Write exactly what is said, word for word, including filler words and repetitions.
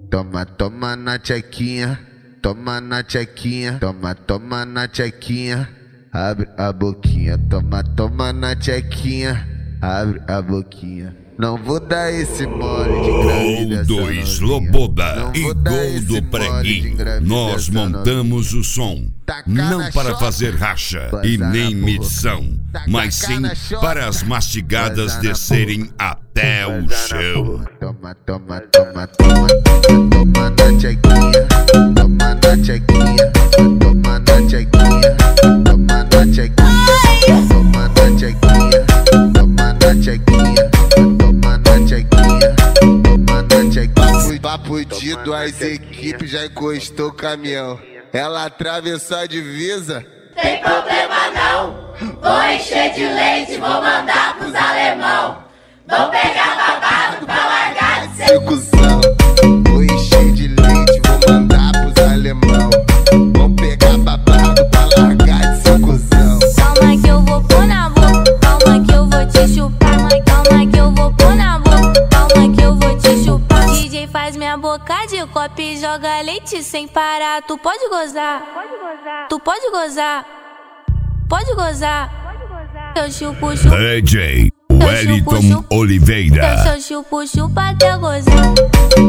Toma, toma na tchequinha, toma na tchequinha, toma, toma na tchequinha, abre a boquinha, toma, toma na tchequinha, abre a boquinha. Não vou dar esse mole de engravidar essa Gol do novinha. Sloboda Não e vou dar gol esse do mole de Preguinho. engravidar Nós essa montamos novinha. o som, Tacar não na para choca, fazer racha bazar e na nem boca. medição, Tacar mas sim na choca, para as mastigadas bazar na descerem boca. até o Bazar na chão. boca. Toma, toma, toma, toma, toma, toma na tchequinha, toma na tchequinha, toma na tchequinha, toma na tchequinha, toma na tchequinha, toma na tchequinha, toma na tchequinha, toma na tchequinha. Papo de duas equipes, já encostou o caminhão. Ela atravessou a divisa. Tem problema não, vou encher de leite, vou mandar pros alemão. Vou pegar babado pra largar de ser Cuzão, vou encher de leite, vou mandar pros alemão. Vão pegar babado pra largar de ser cuzão. Calma que eu vou pôr na boca, calma que eu vou te chupar. Calma que eu vou pôr na boca, calma que eu vou te chupar. D J faz minha boca de copo e joga leite sem parar. Tu pode gozar, tu pode gozar, pode gozar. Eu chupo, chupo. D J Wellington Oliveira. Eu chupo, chupo até gozar.